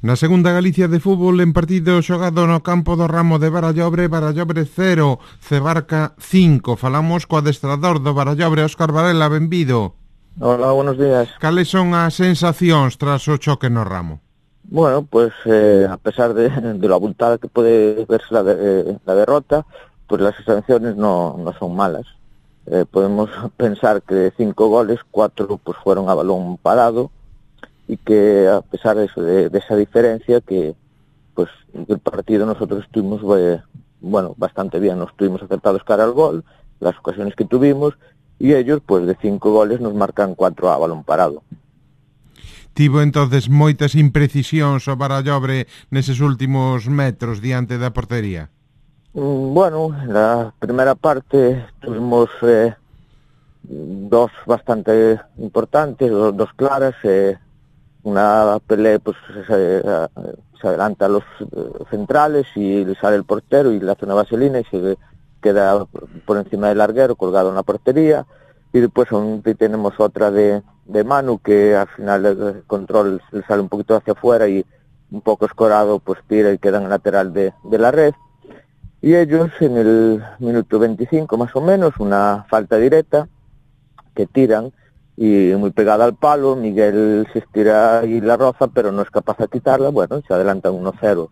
Na segunda Galicia de fútbol, en partido xogado no campo do Ramo de Barallobre, Barallobre 0, Cebarca 5. Falamos co adestrador do Barallobre, Óscar Varela, benvido. Hola, buenos días. Cales son as sensacións tras o choque no Ramo? Bueno, pues a pesar de lo abultada que puede verse la derrota, pues las sensaciones no son malas. Podemos pensar que de 5 goles, 4 pues fueron a balón parado, y que a pesar de eso, de esa diferencia, que pues el partido nosotros estuvimos bastante bien, nos estuvimos acertados cara al gol, las ocasiones que tuvimos, y ellos pues de 5 goles nos marcan 4 a balón parado. Tivo entonces moitas imprecisións o Barallobre neses últimos metros diante da portería? Bueno, en la primera parte tuvimos dos bastante importantes, dos claras, una pelea pues se adelanta a los centrales y le sale el portero y le hace una vaselina y se queda por encima del larguero colgado en la portería, y después tenemos otra de Manu, que al final el control le sale un poquito hacia afuera y un poco escorado pues tira y queda en el lateral de la red, y ellos en el minuto 25 más o menos, una falta directa que tiran y muy pegada al palo, Miguel se estira y la roza, pero no es capaz de quitarla, bueno, se adelantan 1-0.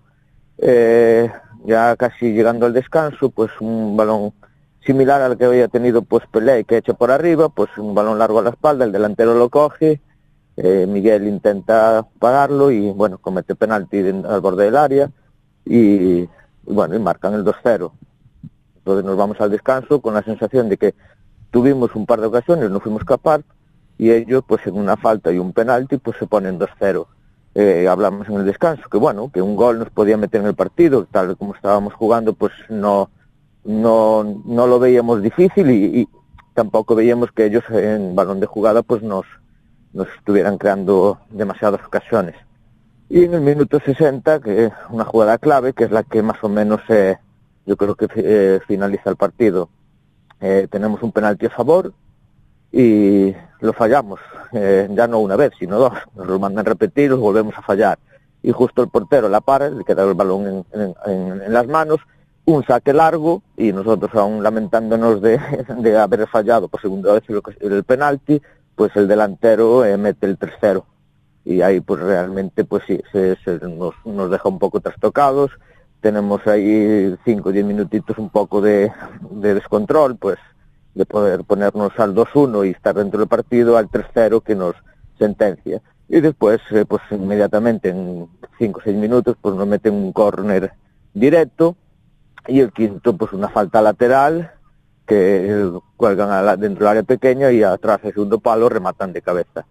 Ya casi llegando al descanso, pues un balón similar al que había tenido pues Pelé, que echa por arriba, pues un balón largo a la espalda, el delantero lo coge, Miguel intenta pararlo y bueno, comete penalti al borde del área y bueno, y marcan el 2-0. Entonces nos vamos al descanso con la sensación de que tuvimos un par de ocasiones, no fuimos capaces, y ellos pues en una falta y un penalti pues se ponen 2-0. Hablamos en el descanso que bueno, que un gol nos podía meter en el partido, tal como estábamos jugando pues no lo veíamos difícil y tampoco veíamos que ellos en balón de jugada pues nos estuvieran creando demasiadas ocasiones. Y en el minuto 60, que es una jugada clave, que es la que más o menos yo creo que finaliza el partido, tenemos un penalti a favor y lo fallamos, ya no una vez, sino dos. Nos lo mandan repetir, los volvemos a fallar. Y justo el portero la para, le queda el balón en las manos, un saque largo, y nosotros aún lamentándonos de haber fallado por segunda vez el penalti, pues el delantero mete el 3-0. Y ahí pues realmente pues sí, nos deja un poco trastocados. Tenemos ahí 5 o 10 minutitos un poco de descontrol, pues de poder ponernos al 2-1 y estar dentro del partido, al 3-0 que nos sentencia. Y después, pues inmediatamente en 5 o 6 minutos, pues nos meten un córner directo, y el quinto, pues una falta lateral, que cuelgan dentro del área pequeña y atrás del segundo palo rematan de cabeza.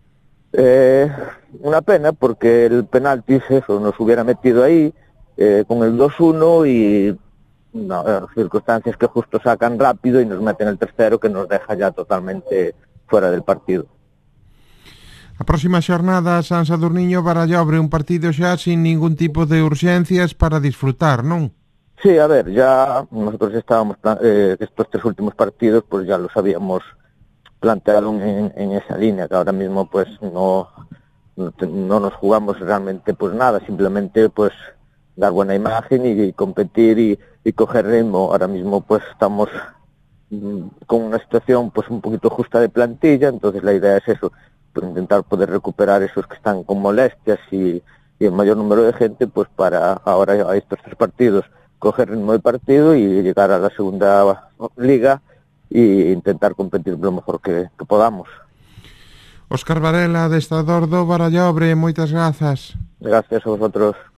Una pena, porque el penalti eso nos hubiera metido ahí con el 2-1 y circunstancias que justo sacan rápido y nos meten el 3-0, que nos deja ya totalmente fuera del partido. A próxima xornada, San Sadurniño Barallobre, un partido xa sin ningún tipo de urxencias para disfrutar, non? Sí, a ver, ya nosotros estábamos estos 3 últimos partidos pues ya los habíamos planteado en esa línea, que ahora mismo pues no nos jugamos realmente pues nada, simplemente pues dar buena imagen y competir y coger ritmo. Ahora mismo pues estamos con una situación pues un poquito justa de plantilla, entonces la idea es eso, pues intentar poder recuperar esos que están con molestias y el mayor número de gente, pues para ahora a estos 3 partidos coger ritmo de partido y llegar a la segunda liga e intentar competir lo mejor que podamos. Óscar Varela, adestrador do Barallobre, moitas grazas. Gracias a vosotros.